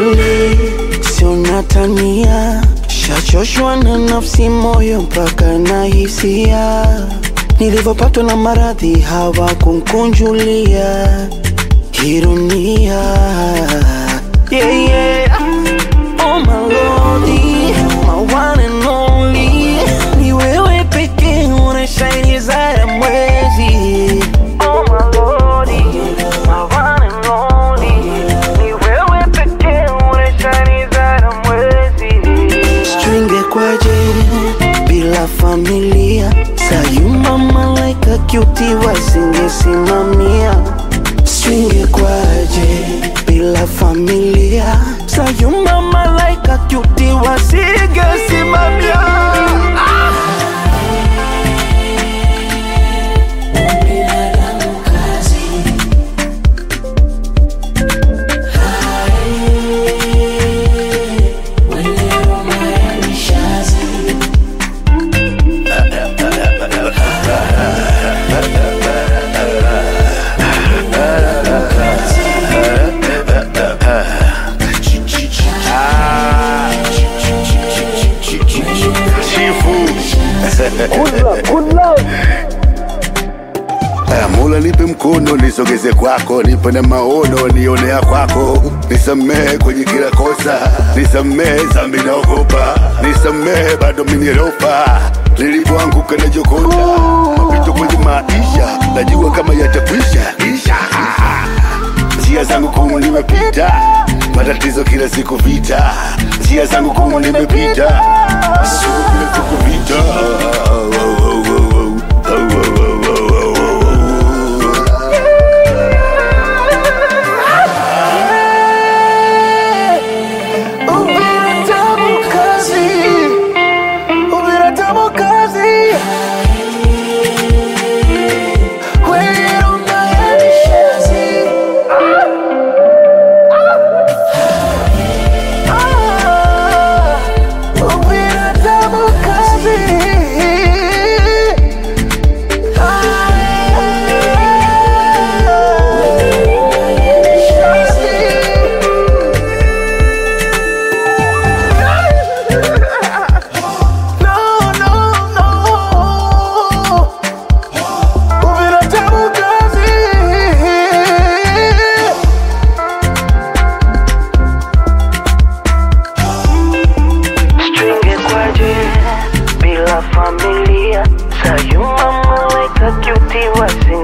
kweli, sio natania. Shachoshwa na nafsi, moyo mpaka na hisia. Nilivyopatwa na maradhi hawakunkunjulia. Ironia, yeah, yeah. Oh my lordy, my one and only. Ni wewe pekee unashine zaidi ya mwezi. Oh my lordy, my one and only. Ni wewe pekee unashine zaidi ya mwezi. Stringe kwaje bila familia? Sayuma malaika cutie wasingesimamia. Stringe kwaje bila familia? Sayuma malaika cutie wasingesimamia. Good luck. Mola nipe mkono nisogeze kwako, nipe na maono nionea kwako. Nisamehe kwenye kila kosa, nisamehe zambi naogopa, nisamehe bado minirofa. Nilipoanguka na jokota, mapito kwenye maisha, najua kama yatakwisha. Njia zangu kumu nimepita, matatizo kila siku vita. Njia zangu kumu nimepita, siku kila siku vita. Familia, sayuma malaika cutie wasingesimamia.